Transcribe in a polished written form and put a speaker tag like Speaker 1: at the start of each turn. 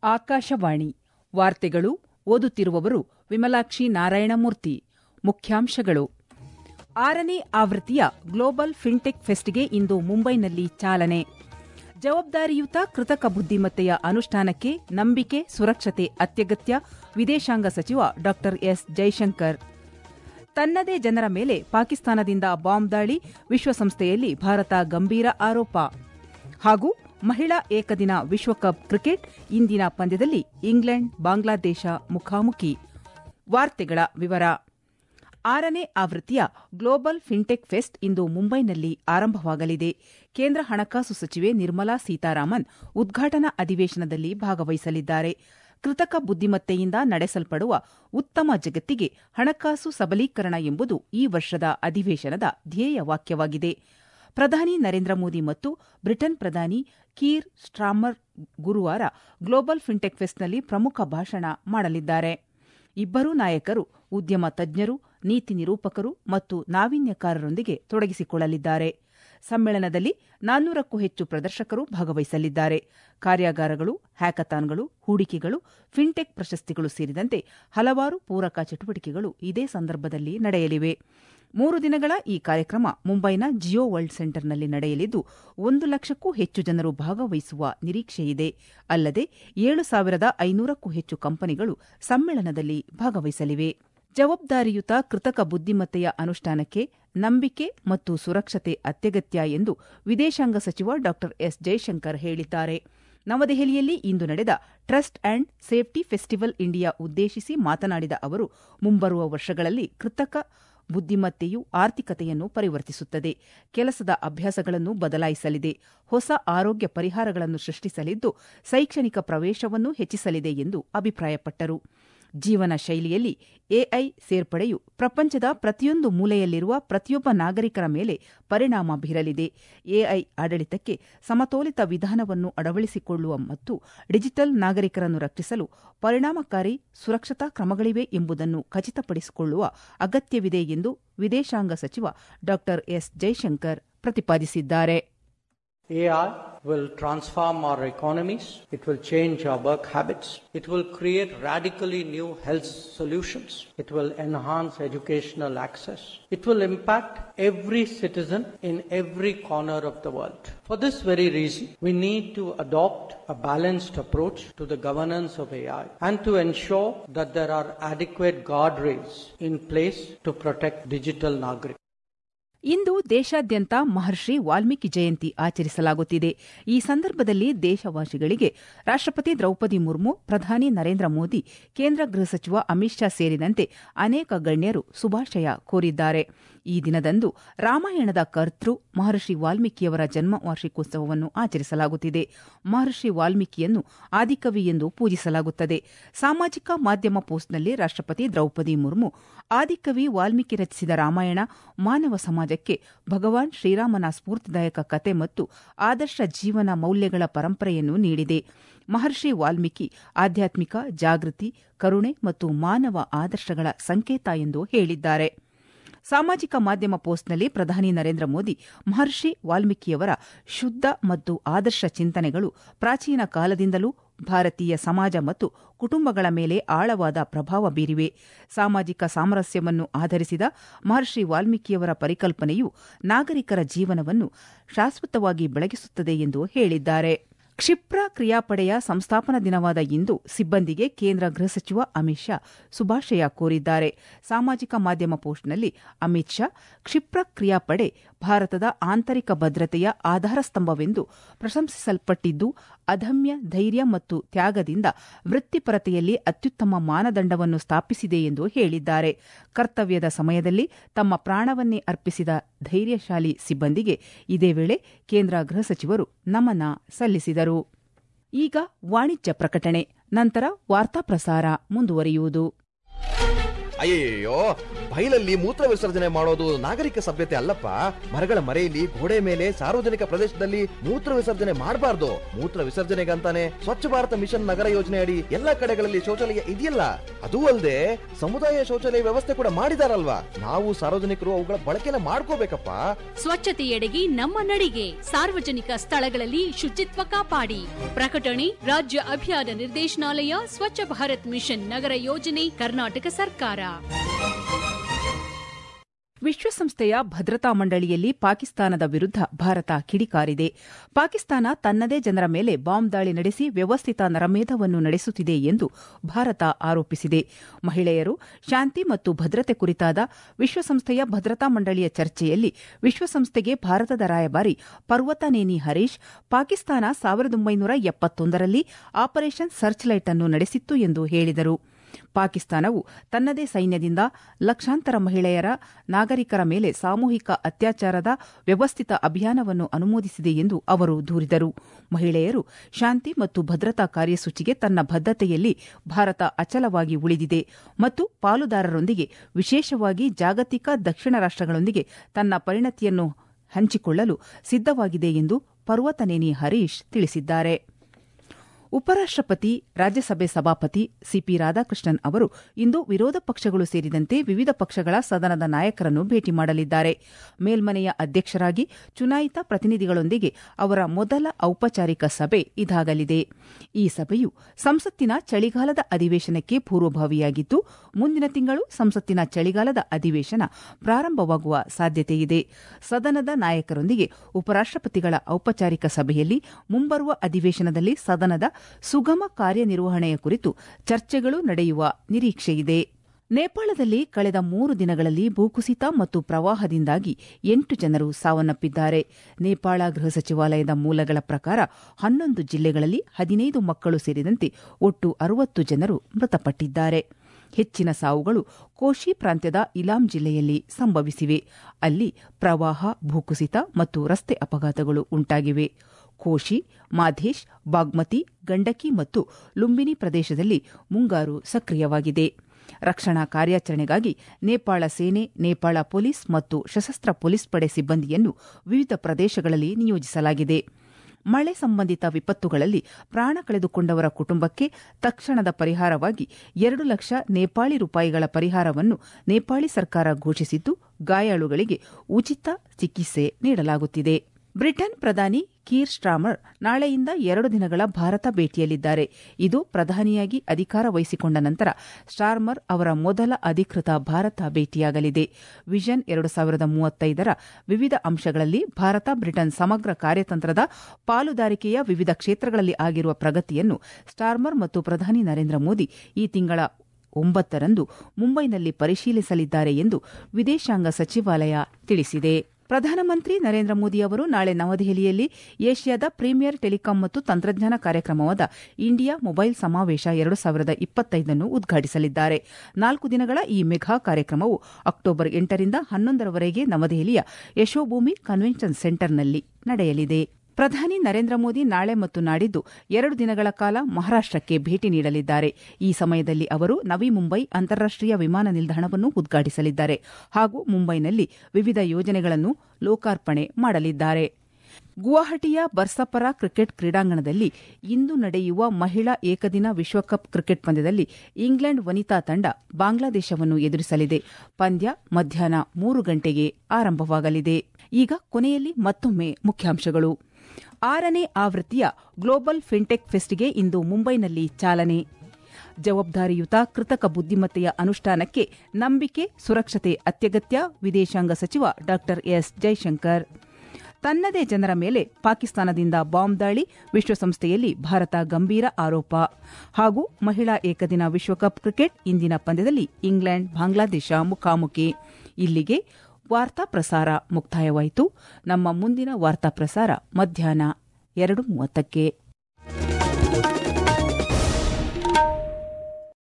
Speaker 1: ಆಕಾಶವಾಣಿ ವಾರ್ತೆಗಳು ಓದುತ್ತಿರುವವರು ವಿಮಲಾಕ್ಷಿ ನಾರಾಯಣಮೂರ್ತಿ. ಮುಖ್ಯಾಂಶಗಳು. 6ನೇ ಆವೃತ್ತಿಯ ಗ್ಲೋಬಲ್ ಫಿನ್ಟೆಕ್ ಫೆಸ್ಟ್ಗೆ ಇಂದು ಮುಂಬೈನಲ್ಲಿ ಚಾಲನೆ. ಜವಾಬ್ದಾರಿಯುತ ಕೃತಕ ಬುದ್ದಿಮತ್ತೆಯ ಅನುಷ್ಠಾನಕ್ಕೆ ನಂಬಿಕೆ, ಸುರಕ್ಷತೆ ಅತ್ಯಗತ್ಯ. ವಿದೇಶಾಂಗ ಸಚಿವ ಡಾ ಎಸ್ ಜೈಶಂಕರ್. ತನ್ನದೇ ಜನರ ಮೇಲೆ ಪಾಕಿಸ್ತಾನದಿಂದ ಬಾಂಬ್ ದಾಳಿ, ವಿಶ್ವಸಂಸ್ಥೆಯಲ್ಲಿ ಭಾರತ ಗಂಭೀರ ಆರೋಪ. ಹಾಗೂ ಮಹಿಳಾ ಏಕದಿನ ವಿಶ್ವಕಪ್ ಕ್ರಿಕೆಟ್ ಇಂದಿನ ಪಂದ್ಯದಲ್ಲಿ ಇಂಗ್ಲೆಂಡ್ ಬಾಂಗ್ಲಾದೇಶ ಮುಖಾಮುಖಿ. ವಾರ್ತೆಗಳ ವಿವರ. 6ನೇ ಆವೃತ್ತಿಯ ಗ್ಲೋಬಲ್ ಫಿನ್ಟೆಕ್ ಫೆಸ್ಟ್ ಇಂದು ಮುಂಬೈನಲ್ಲಿ ಆರಂಭವಾಗಲಿದೆ. ಕೇಂದ್ರ ಹಣಕಾಸು ಸಚಿವೆ ನಿರ್ಮಲಾ ಸೀತಾರಾಮನ್ ಉದ್ಘಾಟನಾ ಅಧಿವೇಶನದಲ್ಲಿ ಭಾಗವಹಿಸಲಿದ್ದಾರೆ. ಕೃತಕ ಬುದ್ದಿಮತ್ತೆಯಿಂದ ನಡೆಸಲ್ಪಡುವ ಉತ್ತಮ ಜಗತ್ತಿಗೆ ಹಣಕಾಸು ಸಬಲೀಕರಣ ಎಂಬುದು ಈ ವರ್ಷದ ಅಧಿವೇಶನದ ಧ್ಯೇಯ ವಾಕ್ಯವಾಗಿದೆ. ಪ್ರಧಾನಿ ನರೇಂದ್ರ ಮೋದಿ ಮತ್ತು ಬ್ರಿಟನ್ ಪ್ರಧಾನಿ ಕೀರ್ ಸ್ಟಾರ್ಮರ್ ಗುರುವಾರ ಗ್ಲೋಬಲ್ ಫಿನ್ಟೆಕ್ ಫೆಸ್ಟ್ನಲ್ಲಿ ಪ್ರಮುಖ ಭಾಷಣ ಮಾಡಲಿದ್ದಾರೆ. ಇಬ್ಬರೂ ನಾಯಕರು ಉದ್ಯಮ ತಜ್ಞರು, ನೀತಿ ನಿರೂಪಕರು ಮತ್ತು ನಾವೀನ್ಯಕಾರರೊಂದಿಗೆ ತೊಡಗಿಸಿಕೊಳ್ಳಲಿದ್ದಾರೆ. ಸಮ್ಮೇಳನದಲ್ಲಿ 400ಕ್ಕೂ ಹೆಚ್ಚು ಪ್ರದರ್ಶಕರು ಭಾಗವಹಿಸಲಿದ್ದಾರೆ. ಕಾರ್ಯಾಗಾರಗಳು, ಹ್ಯಾಕಥಾನ್ಗಳು, ಹೂಡಿಕೆಗಳು, ಫಿನ್ಟೆಕ್ ಪ್ರಶಸ್ತಿಗಳು ಸೇರಿದಂತೆ ಹಲವಾರು ಪೂರಕ ಚಟುವಟಿಕೆಗಳು ಇದೇ ಸಂದರ್ಭದಲ್ಲಿ ನಡೆಯಲಿವೆ. 3 ದಿನಗಳ ಈ ಕಾರ್ಯಕ್ರಮ ಮುಂಬೈನ ಜಿಯೋ ವರ್ಲ್ಡ್ ಸೆಂಟರ್ನಲ್ಲಿ ನಡೆಯಲಿದ್ದು 1 ಲಕ್ಷಕ್ಕೂ ಹೆಚ್ಚು ಜನರು ಭಾಗವಹಿಸುವ ನಿರೀಕ್ಷೆಯಿದೆ. ಅಲ್ಲದೆ 7,500ಕ್ಕೂ ಹೆಚ್ಚು ಕಂಪನಿಗಳು ಸಮ್ಮೇಳನದಲ್ಲಿ ಭಾಗವಹಿಸಲಿವೆ. ಜವಾಬ್ದಾರಿಯುತ ಕೃತಕ ಬುದ್ದಿಮತ್ತೆಯ ಅನುಷ್ಠಾನಕ್ಕೆ ನಂಬಿಕೆ ಮತ್ತು ಸುರಕ್ಷತೆ ಅತ್ಯಗತ್ಯ ಎಂದು ವಿದೇಶಾಂಗ ಸಚಿವ ಡಾ ಎಸ್ ಜೈಶಂಕರ್ ಹೇಳಿದ್ದಾರೆ. ನವದೆಹಲಿಯಲ್ಲಿ ಇಂದು ನಡೆದ trust and safety festival India ಉದ್ದೇಶಿಸಿ ಮಾತನಾಡಿದ ಅವರು, ಮುಂಬರುವ ವರ್ಷಗಳಲ್ಲಿ ಕೃತಕ ಬುದ್ದಿಮತ್ತೆಯು ಆರ್ಥಿಕತೆಯನ್ನು ಪರಿವರ್ತಿಸುತ್ತದೆ, ಕೆಲಸದ ಅಭ್ಯಾಸಗಳನ್ನು ಬದಲಾಯಿಸಲಿದೆ, ಹೊಸ ಆರೋಗ್ಯ ಪರಿಹಾರಗಳನ್ನು ಸೃಷ್ಟಿಸಲಿದ್ದು, ಶೈಕ್ಷಣಿಕ ಪ್ರವೇಶವನ್ನು ಹೆಚ್ಚಿಸಲಿದೆ ಎಂದು ಅಭಿಪ್ರಾಯಪಟ್ಟರು. ಜೀವನ ಶೈಲಿಯಲ್ಲಿ ಎಐ ಸೇರ್ಪಡೆಯು ಪ್ರಪಂಚದ ಪ್ರತಿಯೊಂದು ಮೂಲೆಯಲ್ಲಿರುವ ಪ್ರತಿಯೊಬ್ಬ ನಾಗರಿಕರ ಮೇಲೆ ಪರಿಣಾಮ ಬೀರಲಿದೆ. ಎಐ ಆಡಳಿತಕ್ಕೆ ಸಮತೋಲಿತ ವಿಧಾನವನ್ನು ಅಳವಡಿಸಿಕೊಳ್ಳುವ ಮತ್ತು ಡಿಜಿಟಲ್ ನಾಗರಿಕರನ್ನು ರಕ್ಷಿಸಲು ಪರಿಣಾಮಕಾರಿ ಸುರಕ್ಷತಾ ಕ್ರಮಗಳಿವೆ ಎಂಬುದನ್ನು ಖಚಿತಪಡಿಸಿಕೊಳ್ಳುವ ಅಗತ್ಯವಿದೆ ಎಂದು ವಿದೇಶಾಂಗ ಸಚಿವ ಡಾ ಎಸ್ ಜೈಶಂಕರ್ ಪ್ರತಿಪಾದಿಸಿದ್ದಾರೆ.
Speaker 2: AI will transform our economies, it will change our work habits, it will create radically new health solutions, it will enhance educational access, it will impact every citizen in every corner of the world. For this very reason, we need to adopt a balanced approach to the governance of AI and to ensure that there are adequate guardrails in place to protect digital Nagrik.
Speaker 1: ಇಂದು ದೇಶಾದ್ಯಂತ ಮಹರ್ಷಿ ವಾಲ್ಮೀಕಿ ಜಯಂತಿ ಆಚರಿಸಲಾಗುತ್ತಿದೆ. ಈ ಸಂದರ್ಭದಲ್ಲಿ ದೇಶವಾಸಿಗಳಿಗೆ ರಾಷ್ಟ್ರಪತಿ ದ್ರೌಪದಿ ಮುರ್ಮು, ಪ್ರಧಾನಿ ನರೇಂದ್ರ ಮೋದಿ, ಕೇಂದ್ರ ಗೃಹ ಸಚಿವ ಅಮಿತ್ ಶಾ ಸೇರಿದಂತೆ ಅನೇಕ ಗಣ್ಯರು ಶುಭಾಶಯ ಕೋರಿದ್ದಾರೆ. ಈ ದಿನದಂದು ರಾಮಾಯಣದ ಕರ್ತೃ ಮಹರ್ಷಿ ವಾಲ್ಮೀಕಿಯವರ ಜನ್ಮ ವಾರ್ಷಿಕೋತ್ಸವವನ್ನು ಆಚರಿಸಲಾಗುತ್ತಿದೆ. ಮಹರ್ಷಿ ವಾಲ್ಮೀಕಿಯನ್ನು ಆದಿಕವಿ ಎಂದು ಪೂಜಿಸಲಾಗುತ್ತದೆ. ಸಾಮಾಜಿಕ ಮಾಧ್ಯಮ ಪೋಸ್ಟ್ನಲ್ಲಿ ರಾಷ್ಟ್ರಪತಿ ದ್ರೌಪದಿ ಮುರ್ಮು, ಆದಿಕವಿ ವಾಲ್ಮೀಕಿ ರಚಿಸಿದ ರಾಮಾಯಣ ಮಾನವ ಸಮಾಜಕ್ಕೆ ಭಗವಾನ್ ಶ್ರೀರಾಮನ ಸ್ಫೂರ್ತಿದಾಯಕ ಕತೆ ಮತ್ತು ಆದರ್ಶ ಜೀವನ ಮೌಲ್ಯಗಳ ಪರಂಪರೆಯನ್ನು ನೀಡಿದೆ. ಮಹರ್ಷಿ ವಾಲ್ಮೀಕಿ ಆಧ್ಯಾತ್ಮಿಕ ಜಾಗೃತಿ, ಕರುಣೆ ಮತ್ತು ಮಾನವ ಆದರ್ಶಗಳ ಸಂಕೇತ ಎಂದು ಹೇಳಿದ್ದಾರೆ. ಸಾಮಾಜಿಕ ಮಾಧ್ಯಮ ಪೋಸ್ಟ್ನಲ್ಲಿ ಪ್ರಧಾನಿ ನರೇಂದ್ರ ಮೋದಿ, ಮಹರ್ಷಿ ವಾಲ್ಮೀಕಿಯವರ ಶುದ್ಧ ಮತ್ತು ಆದರ್ಶ ಚಿಂತನೆಗಳು ಪ್ರಾಚೀನ ಕಾಲದಿಂದಲೂ ಭಾರತೀಯ ಸಮಾಜ ಮತ್ತು ಕುಟುಂಬಗಳ ಮೇಲೆ ಆಳವಾದ ಪ್ರಭಾವ ಬೀರಿವೆ. ಸಾಮಾಜಿಕ ಸಾಮರಸ್ಯವನ್ನು ಆಧರಿಸಿದ ಮಹರ್ಷಿ ವಾಲ್ಮೀಕಿಯವರ ಪರಿಕಲ್ಪನೆಯು ನಾಗರಿಕರ ಜೀವನವನ್ನು ಶಾಶ್ವತವಾಗಿ ಬೆಳಗಿಸುತ್ತದೆ ಎಂದು ಹೇಳಿದ್ದಾರೆ. ಕ್ಷಿಪ್ರ ಕ್ರಿಯಾಪಡೆಯ ಸಂಸ್ಥಾಪನಾ ದಿನವಾದ ಇಂದು ಸಿಬ್ಬಂದಿಗೆ ಕೇಂದ್ರ ಗೃಹ ಸಚಿವ ಅಮಿತ್ ಶಾ ಶುಭಾಶಯ ಕೋರಿದ್ದಾರೆ. ಸಾಮಾಜಿಕ ಮಾಧ್ಯಮ ಪೋಸ್ಟ್ನಲ್ಲಿ ಅಮಿತ್ ಶಾ, ಕ್ಷಿಪ್ರ ಕ್ರಿಯಾಪಡೆ ಭಾರತದ ಆಂತರಿಕ ಭದ್ರತೆಯ ಆಧಾರಸ್ತಂಭವೆಂದು ಪ್ರಶಂಸಿಸಲ್ಪಟ್ಟಿದ್ದು, ಅದಮ್ಯ ಧೈರ್ಯ ಮತ್ತು ತ್ಯಾಗದಿಂದ ವೃತ್ತಿಪರತೆಯಲ್ಲಿ ಅತ್ಯುತ್ತಮ ಮಾನದಂಡವನ್ನು ಸ್ಥಾಪಿಸಿದೆ ಎಂದು ಹೇಳಿದ್ದಾರೆ. ಕರ್ತವ್ಯದ ಸಮಯದಲ್ಲಿ ತಮ್ಮ ಪ್ರಾಣವನ್ನೇ ಅರ್ಪಿಸಿದ ಧೈರ್ಯಶಾಲಿ ಸಿಬ್ಬಂದಿಗೆ ಇದೇ ವೇಳೆ ಕೇಂದ್ರ ಗೃಹ ಸಚಿವರು ನಮನ ಸಲ್ಲಿಸಿದರು. ಈಗ ವಾಣಿಜ್ಯ ಪ್ರಕಟಣೆ, ನಂತರ ವಾರ್ತಾ ಪ್ರಸಾರ ಮುಂದುವರಿಯುವುದು.
Speaker 3: ಅಯ್ಯಯ್ಯೋ, ಬೈಲಲ್ಲಿ ಮೂತ್ರ ವಿಸರ್ಜನೆ ಮಾಡೋದು ನಾಗರಿಕ ಸಭ್ಯತೆ ಅಲ್ಲಪ್ಪ. ಮರಗಳ ಮರೆಯಲ್ಲಿ, ಗೋಡೆ ಮೇಲೆ, ಸಾರ್ವಜನಿಕ ಪ್ರದೇಶದಲ್ಲಿ ಮೂತ್ರ ವಿಸರ್ಜನೆ ಮಾಡಬಾರ್ದು. ಮೂತ್ರ ವಿಸರ್ಜನೆಗಂತಾನೆ ಸ್ವಚ್ಛ ಭಾರತ ಮಿಷನ್ ನಗರ ಯೋಜನೆ ಅಡಿ ಎಲ್ಲಾ ಕಡೆಗಳಲ್ಲಿ ಶೌಚಾಲಯ ಇದೆಯಲ್ಲ. ಅದೂ ಅಲ್ಲದೆ ಸಮುದಾಯ ಶೌಚಾಲಯ ವ್ಯವಸ್ಥೆ ಕೂಡ ಮಾಡಿದಾರಲ್ವಾ. ನಾವು ಸಾರ್ವಜನಿಕರು ಅವುಗಳ ಬಳಕೆನ ಮಾಡ್ಕೋಬೇಕಪ್ಪ.
Speaker 4: ಸ್ವಚ್ಛತೆಯೆಡೆಗೆ ನಮ್ಮ ನಡಿಗೆ. ಸಾರ್ವಜನಿಕ ಸ್ಥಳಗಳಲ್ಲಿ ಶುಚಿತ್ವ ಕಾಪಾಡಿ. ಪ್ರಕಟಣೆ ರಾಜ್ಯ ಅಭಿಯಾನ ನಿರ್ದೇಶನಾಲಯ, ಸ್ವಚ್ಛ ಭಾರತ್ ಮಿಷನ್ ನಗರ ಯೋಜನೆ, ಕರ್ನಾಟಕ ಸರ್ಕಾರ.
Speaker 1: ವಿಶ್ವಸಂಸ್ಥೆಯ ಭದ್ರತಾ ಮಂಡಳಿಯಲ್ಲಿ ಪಾಕಿಸ್ತಾನದ ವಿರುದ್ಧ ಭಾರತ ಕಿಡಿಕಾರಿದೆ. ಪಾಕಿಸ್ತಾನ ತನ್ನದೇ ಜನರ ಮೇಲೆ ಬಾಂಬ್ ದಾಳಿ ನಡೆಸಿ ವ್ಯವಸ್ಥಿತ ನರಮೇಧವನ್ನು ನಡೆಸುತ್ತಿದೆ ಎಂದು ಭಾರತ ಆರೋಪಿಸಿದೆ. ಮಹಿಳೆಯರು, ಶಾಂತಿ ಮತ್ತು ಭದ್ರತೆ ಕುರಿತಾದ ವಿಶ್ವಸಂಸ್ಥೆಯ ಭದ್ರತಾ ಮಂಡಳಿಯ ಚರ್ಚೆಯಲ್ಲಿ ವಿಶ್ವಸಂಸ್ಥೆಗೆ ಭಾರತದ ರಾಯಭಾರಿ ಪರ್ವತನೇನಿ ಹರೀಶ್, ಪಾಕಿಸ್ತಾನ 1971ರಲ್ಲಿ ಆಪರೇಷನ್ ಸರ್ಚ್ ಲೈಟ್ ಅನ್ನು ನಡೆಸಿತ್ತು ಎಂದು ಹೇಳಿದರು. ಪಾಕಿಸ್ತಾನವು ತನ್ನದೇ ಸೈನ್ಯದಿಂದ ಲಕ್ಷಾಂತರ ಮಹಿಳೆಯರ, ನಾಗರಿಕರ ಮೇಲೆ ಸಾಮೂಹಿಕ ಅತ್ಯಾಚಾರದ ವ್ಯವಸ್ಥಿತ ಅಭಿಯಾನವನ್ನು ಅನುಮೋದಿಸಿದೆ ಎಂದು ಅವರು ದೂರಿದರು. ಮಹಿಳೆಯರು, ಶಾಂತಿ ಮತ್ತು ಭದ್ರತಾ ಕಾರ್ಯಸೂಚಿಗೆ ತನ್ನ ಬದ್ಧತೆಯಲ್ಲಿ ಭಾರತ ಅಚಲವಾಗಿ ಉಳಿದಿದೆ ಮತ್ತು ಪಾಲುದಾರರೊಂದಿಗೆ, ವಿಶೇಷವಾಗಿ ಜಾಗತಿಕ ದಕ್ಷಿಣ ರಾಷ್ಟ್ರಗಳೊಂದಿಗೆ ತನ್ನ ಪರಿಣತಿಯನ್ನು ಹಂಚಿಕೊಳ್ಳಲು ಸಿದ್ದವಾಗಿದೆ ಎಂದು ಪರ್ವತನೇನಿ ಹರೀಶ್ ತಿಳಿಸಿದ್ದಾರೆ. ಉಪರಾಷ್ಟಪತಿ, ರಾಜ್ಯಸಭೆ ಸಭಾಪತಿ ಸಿಪಿ ರಾಧಾಕೃಷ್ಣನ್ ಅವರು ಇಂದು ವಿರೋಧ ಪಕ್ಷಗಳು ಸೇರಿದಂತೆ ವಿವಿಧ ಪಕ್ಷಗಳ ಸದನದ ನಾಯಕರನ್ನು ಭೇಟಿ ಮಾಡಲಿದ್ದಾರೆ. ಮೇಲ್ಮನೆಯ ಅಧ್ಯಕ್ಷರಾಗಿ ಚುನಾಯಿತ ಪ್ರತಿನಿಧಿಗಳೊಂದಿಗೆ ಅವರ ಮೊದಲ ಔಪಚಾರಿಕ ಸಭೆ ಇದಾಗಲಿದೆ. ಈ ಸಭೆಯು ಸಂಸತ್ತಿನ ಚಳಿಗಾಲದ ಅಧಿವೇಶನಕ್ಕೆ ಪೂರ್ವಭಾವಿಯಾಗಿದ್ದು, ಮುಂದಿನ ತಿಂಗಳು ಸಂಸತ್ತಿನ ಚಳಿಗಾಲದ ಅಧಿವೇಶನ ಪ್ರಾರಂಭವಾಗುವ ಸಾಧ್ಯತೆಯಿದೆ. ಸದನದ ನಾಯಕರೊಂದಿಗೆ ಉಪರಾಷ್ಟಪತಿಗಳ ಔಪಚಾರಿಕ ಸಭೆಯಲ್ಲಿ ಮುಂಬರುವ ಅಧಿವೇಶನದಲ್ಲಿ ಸದನದ ಸುಗಮ ಕಾರ್ಯನಿರ್ವಹಣೆಯ ಕುರಿತು ಚರ್ಚೆಗಳು ನಡೆಯುವ ನಿರೀಕ್ಷೆಯಿದೆ. ನೇಪಾಳದಲ್ಲಿ ಕಳೆದ 3 ದಿನಗಳಲ್ಲಿ ಭೂಕುಸಿತ ಮತ್ತು ಪ್ರವಾಹದಿಂದಾಗಿ 8 ಜನರು ಸಾವನ್ನಪ್ಪಿದ್ದಾರೆ. ನೇಪಾಳ ಗೃಹ ಸಚಿವಾಲಯದ ಮೂಲಗಳ ಪ್ರಕಾರ 11 ಜಿಲ್ಲೆಗಳಲ್ಲಿ 15 ಮಕ್ಕಳು ಸೇರಿದಂತೆ ಒಟ್ಟು 60 ಜನರು ಮೃತಪಟ್ಟಿದ್ದಾರೆ. ಹೆಚ್ಚಿನ ಸಾವುಗಳು ಕೋಶಿ ಪ್ರಾಂತ್ಯದ ಇಲಾಂ ಜಿಲ್ಲೆಯಲ್ಲಿ ಸಂಭವಿಸಿವೆ. ಅಲ್ಲಿ ಪ್ರವಾಹ, ಭೂಕುಸಿತ ಮತ್ತು ರಸ್ತೆ ಅಪಘಾತಗಳು ಉಂಟಾಗಿವೆ. ಕೋಶಿ, ಮಾಧೇಶ್, ಬಾಗ್ಮತಿ, ಗಂಡಕಿ ಮತ್ತು ಲುಂಬಿನಿ ಪ್ರದೇಶದಲ್ಲಿ ಮುಂಗಾರು ಸಕ್ರಿಯವಾಗಿದೆ. ರಕ್ಷಣಾ ಕಾರ್ಯಾಚರಣೆಗಾಗಿ ನೇಪಾಳ ಸೇನೆ, ನೇಪಾಳ ಪೊಲೀಸ್ ಮತ್ತು ಸಶಸ್ತ್ರ ಪೊಲೀಸ್ ಪಡೆ ಸಿಬ್ಬಂದಿಯನ್ನು ವಿವಿಧ ಪ್ರದೇಶಗಳಲ್ಲಿ ನಿಯೋಜಿಸಲಾಗಿದೆ. ಮಳೆ ಸಂಬಂಧಿತ ವಿಪತ್ತುಗಳಲ್ಲಿ ಪ್ರಾಣ ಕಳೆದುಕೊಂಡವರ ಕುಟುಂಬಕ್ಕೆ ತಕ್ಷಣದ ಪರಿಹಾರವಾಗಿ 2 ಲಕ್ಷ ನೇಪಾಳಿ ರೂಪಾಯಿಗಳ ಪರಿಹಾರವನ್ನು ನೇಪಾಳಿ ಸರ್ಕಾರ ಘೋಷಿಸಿದ್ದು, ಗಾಯಾಳುಗಳಿಗೆ ಉಚಿತ ಚಿಕಿತ್ಸೆ ನೀಡಲಾಗುತ್ತಿದೆ. ಬ್ರಿಟನ್ ಪ್ರಧಾನಿ ಕೀರ್ ಸ್ಟಾರ್ಮರ್ ನಾಳೆಯಿಂದ 2 ದಿನಗಳ ಭಾರತ ಭೇಟಿಯಲ್ಲಿದ್ದಾರೆ. ಇದು ಪ್ರಧಾನಿಯಾಗಿ ಅಧಿಕಾರ ವಹಿಸಿಕೊಂಡ ನಂತರ ಸ್ಟಾರ್ಮರ್ ಅವರ ಮೊದಲ ಅಧಿಕೃತ ಭಾರತ ಭೇಟಿಯಾಗಲಿದೆ. ವಿಷನ್ 2035ರ ವಿವಿಧ ಅಂಶಗಳಲ್ಲಿ ಭಾರತ ಬ್ರಿಟನ್ ಸಮಗ್ರ ಕಾರ್ಯತಂತ್ರದ ಪಾಲುದಾರಿಕೆಯ ವಿವಿಧ ಕ್ಷೇತ್ರಗಳಲ್ಲಿ ಆಗಿರುವ ಪ್ರಗತಿಯನ್ನು ಸ್ಟಾರ್ಮರ್ ಮತ್ತು ಪ್ರಧಾನಿ ನರೇಂದ್ರ ಮೋದಿ ಈ ತಿಂಗಳ 9ರಂದು ಮುಂಬೈನಲ್ಲಿ ಪರಿಶೀಲಿಸಲಿದ್ದಾರೆ ಎಂದು ವಿದೇಶಾಂಗ ಸಚಿವಾಲಯ ತಿಳಿಸಿದೆ. ಪ್ರಧಾನಮಂತ್ರಿ ನರೇಂದ್ರ ಮೋದಿ ಅವರು ನಾಳೆ ನವದೆಹಲಿಯಲ್ಲಿ ಏಷ್ಯಾದ ಪ್ರೀಮಿಯರ್ ಟೆಲಿಕಾಂ ಮತ್ತು ತಂತ್ರಜ್ಞಾನ ಕಾರ್ಯಕ್ರಮವಾದ ಇಂಡಿಯಾ ಮೊಬೈಲ್ ಸಮಾವೇಶ 2025 ಉದ್ಘಾಟಿಸಲಿದ್ದಾರೆ. 4 ದಿನಗಳ ಈ ಮೆಗಾ ಕಾರ್ಯಕ್ರಮವು ಅಕ್ಟೋಬರ್ 8ರಿಂದ 11ರವರೆಗೆ ನವದೆಹಲಿಯ ಯಶೋಭೂಮಿ ಕನ್ವೆನ್ಷನ್ ಸೆಂಟರ್ನಲ್ಲಿ ನಡೆಯಲಿದೆ. ಪ್ರಧಾನಿ ನರೇಂದ್ರ ಮೋದಿ ನಾಳೆ ಮತ್ತು ನಾಡಿದ್ದು 2 ದಿನಗಳ ಕಾಲ ಮಹಾರಾಷ್ಟಕ್ಕೆ ಭೇಟಿ ನೀಡಲಿದ್ದಾರೆ. ಈ ಸಮಯದಲ್ಲಿ ಅವರು ನವಿ ಮುಂಬೈ ಅಂತಾರಾಷ್ಟೀಯ ವಿಮಾನ ನಿಲ್ದಾಣವನ್ನು ಉದ್ಘಾಟಿಸಲಿದ್ದಾರೆ ಹಾಗೂ ಮುಂಬೈನಲ್ಲಿ ವಿವಿಧ ಯೋಜನೆಗಳನ್ನು ಲೋಕಾರ್ಪಣೆ ಮಾಡಲಿದ್ದಾರೆ. ಗುವಾಹಟಿಯ ಬರ್ಸಾಪರಾ ಕ್ರಿಕೆಟ್ ಕ್ರೀಡಾಂಗಣದಲ್ಲಿ ಇಂದು ನಡೆಯುವ ಮಹಿಳಾ ಏಕದಿನ ವಿಶ್ವಕಪ್ ಕ್ರಿಕೆಟ್ ಪಂದ್ಯದಲ್ಲಿ ಇಂಗ್ಲೆಂಡ್ ವನಿತಾ ತಂಡ ಬಾಂಗ್ಲಾದೇಶವನ್ನು ಎದುರಿಸಲಿದೆ. ಪಂದ್ಯ ಮಧ್ಯಾಹ್ನ 3 ಗಂಟೆಗೆ ಆರಂಭವಾಗಲಿದೆ. ಈಗ ಕೊನೆಯಲ್ಲಿ ಮತ್ತೊಮ್ಮೆ ಮುಖ್ಯಾಂಶಗಳು. 6ನೇ ಆವೃತ್ತಿಯ ಗ್ಲೋಬಲ್ ಫಿನ್ಟೆಕ್ ಫೆಸ್ಟ್ಗೆ ಇಂದು ಮುಂಬೈನಲ್ಲಿ ಚಾಲನೆ. ಜವಾಬ್ದಾರಿಯುತ ಕೃತಕ ಬುದ್ದಿಮತ್ತೆಯ ಅನುಷ್ಠಾನಕ್ಕೆ ನಂಬಿಕೆ, ಸುರಕ್ಷತೆ ಅತ್ಯಗತ್ಯ, ವಿದೇಶಾಂಗ ಸಚಿವ ಡಾ ಎಸ್ ಜೈಶಂಕರ್. ತನ್ನದೇ ಜನರ ಮೇಲೆ ಪಾಕಿಸ್ತಾನದಿಂದ ಬಾಂಬ್ ದಾಳಿ, ವಿಶ್ವಸಂಸ್ಥೆಯಲ್ಲಿ ಭಾರತ ಗಂಭೀರ ಆರೋಪ. ಹಾಗೂ ಮಹಿಳಾ ಏಕದಿನ ವಿಶ್ವಕಪ್ ಕ್ರಿಕೆಟ್ ಇಂದಿನ ಪಂದ್ಯದಲ್ಲಿ ಇಂಗ್ಲೆಂಡ್ ಬಾಂಗ್ಲಾದೇಶ ಮುಖಾಮುಖಿ. ಇಲ್ಲಿಗೆ ವಾರ್ತಾ ಪ್ರಸಾರ ಮುಕ್ತಾಯವಾಯಿತು. ನಮ್ಮ ಮುಂದಿನ ವಾರ್ತಾ ಪ್ರಸಾರ ಮಧ್ಯಾಹ್ನ 2:30ಕ್ಕೆ.